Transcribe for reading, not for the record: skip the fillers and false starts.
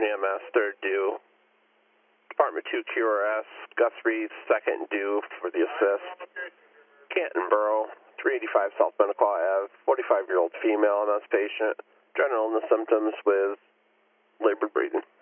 Northern EMS, third due. Department 2 QRS, Gus Reed, second due for the assist. Canton Borough, 385 South Bennequa Ave, 45-year-old female MS patient. General illness symptoms with labored breathing.